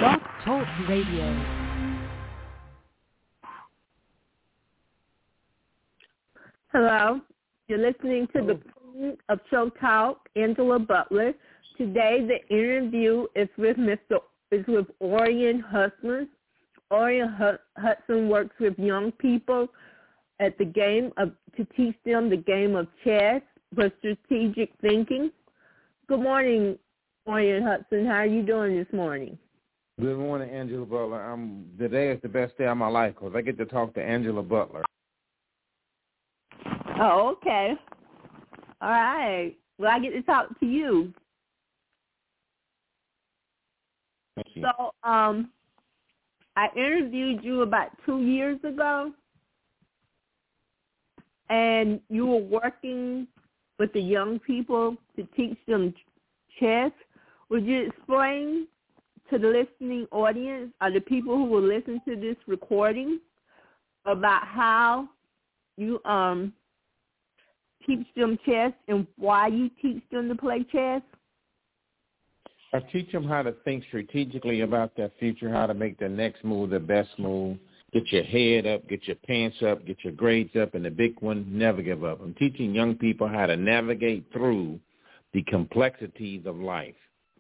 Blog Talk Radio. Hello, you're listening to the Queen of Show Talk, Angela Butler. Today, the interview is with Orion Hudson. Orion Hudson works with young people at the game to teach them the game of chess for strategic thinking. Good morning, Orion Hudson. How are you doing this morning? Good morning, Angela Butler. Today is the best day of my life because I get to talk to Angela Butler. Oh, okay. All right. Well, I get to talk to you. Thank you. So, I interviewed you about 2 years ago, and you were working with the young people to teach them chess. Would you explain to the listening audience, or the people who will listen to this recording, about how you teach them chess and why you teach them to play chess? I teach them how to think strategically about their future, how to make their next move the best move, get your head up, get your pants up, get your grades up, and the big one, never give up. I'm teaching young people how to navigate through the complexities of life.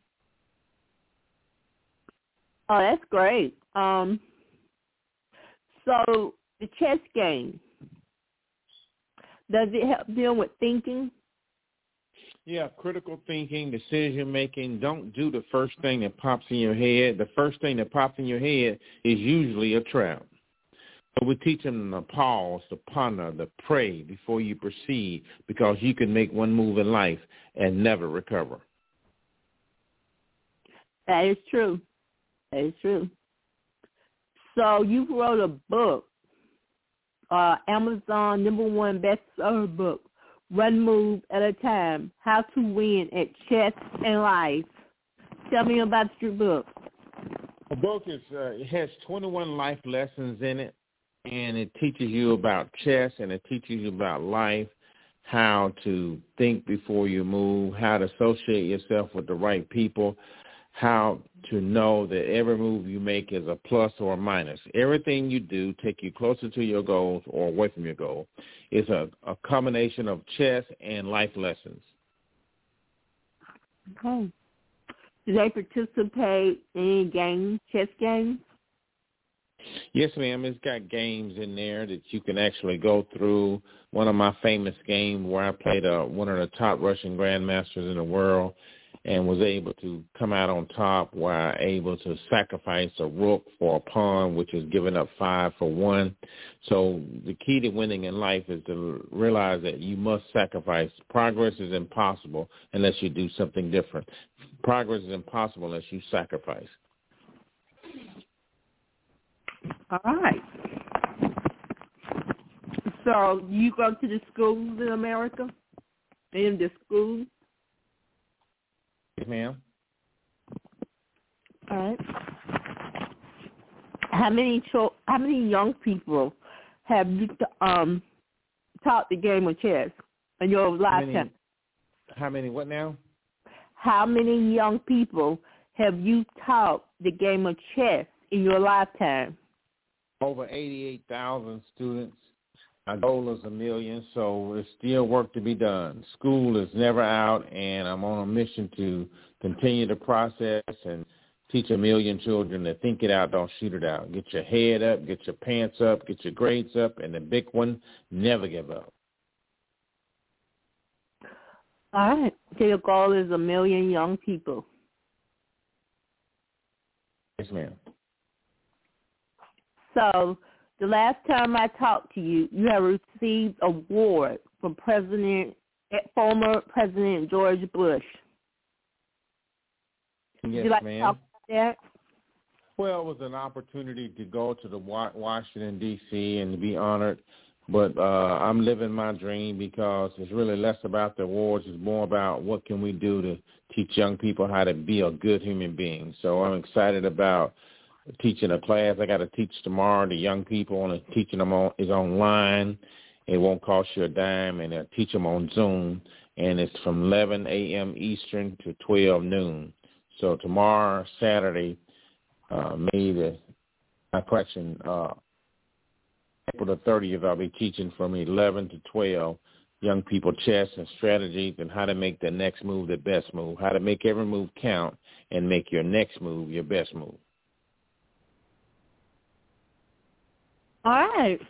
Oh, that's great. So the chess game, does it help them with thinking? Yeah, critical thinking, decision-making. Don't do the first thing that pops in your head. The first thing that pops in your head is usually a trap. So we teach them to pause, to ponder, to pray before you proceed, because you can make one move in life and never recover. That is true. That is true. So you wrote a book, Amazon #1 bestseller book, One Move at a Time, How to Win at Chess and Life. Tell me about your book. The book it has 21 life lessons in it, and it teaches you about chess, and it teaches you about life, how to think before you move, how to associate yourself with the right people, how to know that every move you make is a plus or a minus. Everything you do take you closer to your goals or away from your goal. It's a combination of chess and life lessons. Okay. Do they participate in games, chess games? Yes, ma'am. It's got games in there that you can actually go through. One of my famous games where I played one of the top Russian grandmasters in the world, and was able to come out on top, where I able to sacrifice a rook for a pawn, which is giving up 5 for 1. So the key to winning in life is to realize that you must sacrifice. Progress is impossible unless you do something different. Progress is impossible unless you sacrifice. All right. So you go to the schools in America? In the schools? Yes, ma'am. All right. How many young people have you taught the game of chess in your lifetime? How many what now? How many young people have you taught the game of chess in your lifetime? Over 88,000 students. Our goal is 1 million, so there's still work to be done. School is never out, and I'm on a mission to continue the process and teach 1 million children to think it out, don't shoot it out. Get your head up, get your pants up, get your grades up, and the big one, never give up. All right. So your goal is 1 million young people. Yes, ma'am. So the last time I talked to you, you have received an award from former President George Bush. Yes, Would you like ma'am. to talk about that? Well, it was an opportunity to go to the Washington, D.C. and to be honored. But I'm living my dream because it's really less about the awards. It's more about what can we do to teach young people how to be a good human being. So I'm excited about teaching a class I got to teach tomorrow to young people, and teaching them is online. It won't cost you a dime, and I teach them on Zoom, and it's from 11 a.m. Eastern to 12 noon. So tomorrow, Saturday, April the 30th, I'll be teaching from 11 to 12 young people chess and strategies and how to make the next move the best move, how to make every move count and make your next move your best move. All right.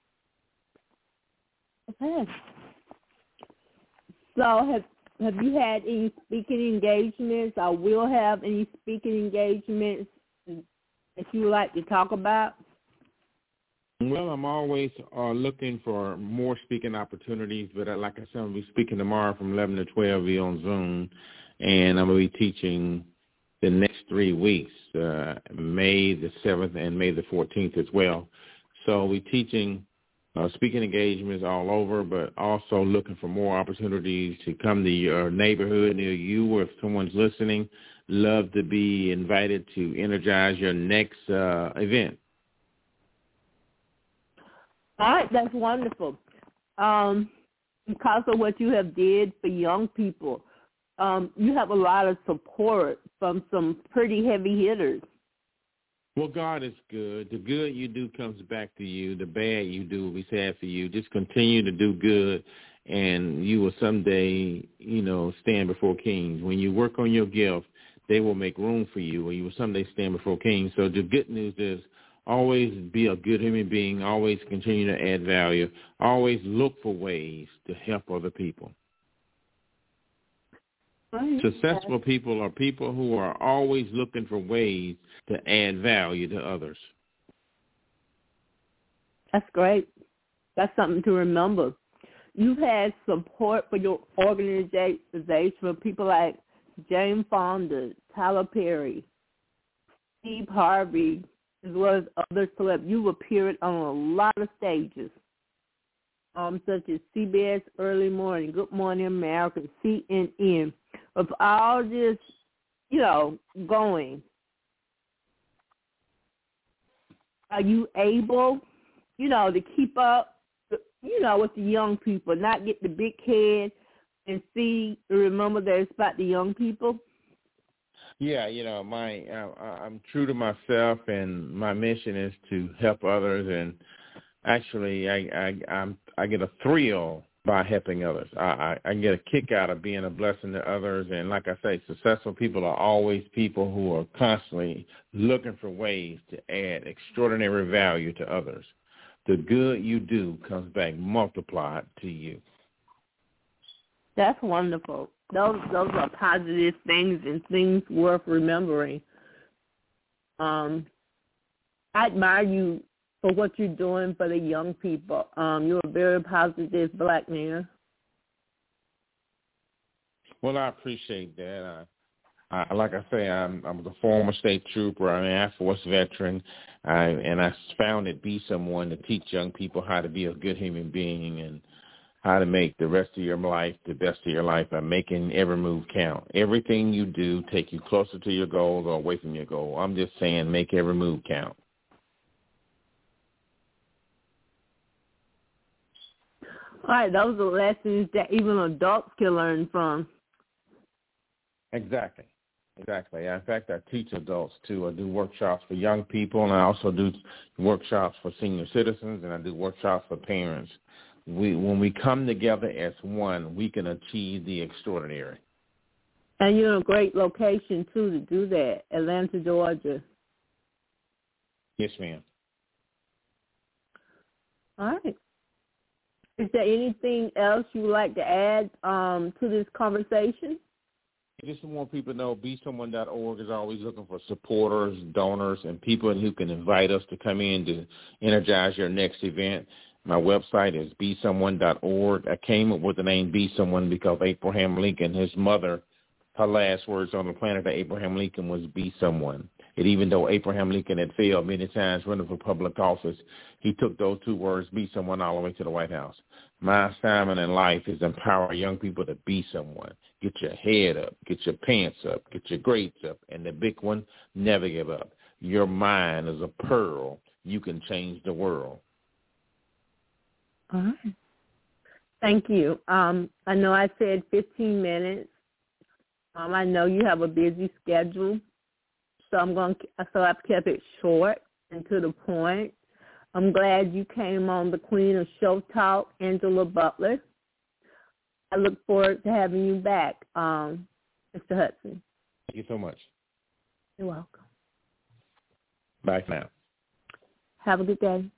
Okay. So have you had any speaking engagements or will have any speaking engagements that you would like to talk about? Well, I'm always looking for more speaking opportunities, but like I said, I'll be speaking tomorrow from 11 to 12 on Zoom, and I'm going to be teaching the next 3 weeks, May the 7th and May the 14th as well. So we're teaching speaking engagements all over, but also looking for more opportunities to come to your neighborhood near you, or if someone's listening, love to be invited to energize your next event. All right, that's wonderful. Because of what you have did for young people, you have a lot of support from some pretty heavy hitters. Well, God is good. The good you do comes back to you. The bad you do will be sad for you. Just continue to do good, and you will someday, stand before kings. When you work on your gift, they will make room for you, or you will someday stand before kings. So the good news is, always be a good human being. Always continue to add value. Always look for ways to help other people. Successful people are people who are always looking for ways to add value to others. That's great. That's something to remember. You've had support for your organization from people like Jane Fonda, Tyler Perry, Steve Harvey, as well as other celebs. You've appeared on a lot of stages, such as CBS Early Morning, Good Morning America, CNN. Of all this, going, are you able, to keep up, with the young people, not get the big head and remember that it's about the young people? Yeah, I'm true to myself, and my mission is to help others. And actually, I get a thrill by helping others. I get a kick out of being a blessing to others. And like I say, successful people are always people who are constantly looking for ways to add extraordinary value to others. The good you do comes back multiplied to you. That's wonderful. Those are positive things and things worth remembering. I admire you for what you're doing for the young people. You're a very positive black man. Well, I appreciate that. Like I say, I was a former state trooper. I'm an Air Force veteran, and I founded Be Someone to teach young people how to be a good human being and how to make the rest of your life the best of your life by making every move count. Everything you do take you closer to your goal or away from your goal. I'm just saying make every move count. All right, those are lessons that even adults can learn from. Exactly. In fact, I teach adults, too. I do workshops for young people, and I also do workshops for senior citizens, and I do workshops for parents. When we come together as one, we can achieve the extraordinary. And you're in a great location, too, to do that, Atlanta, Georgia. Yes, ma'am. All right. Is there anything else you would like to add to this conversation? Just want people to know BeSomeone.org is always looking for supporters, donors, and people who can invite us to come in to energize your next event. My website is BeSomeone.org. I came up with the name Be Someone because Abraham Lincoln, his mother, her last words on the planet of Abraham Lincoln was Be Someone. And even though Abraham Lincoln had failed many times running for public office, he took those two words, Be Someone, all the way to the White House. My assignment in life is empower young people to be someone. Get your head up, get your pants up, get your grades up, and the big one, never give up. Your mind is a pearl. You can change the world. All right. Thank you. I know I said 15 minutes. I know you have a busy schedule. so I've kept it short and to the point. I'm glad you came on the Queen of Show Talk, Angela Butler. I look forward to having you back, Mr. Hudson. Thank you so much. You're welcome. Bye for now. Have a good day.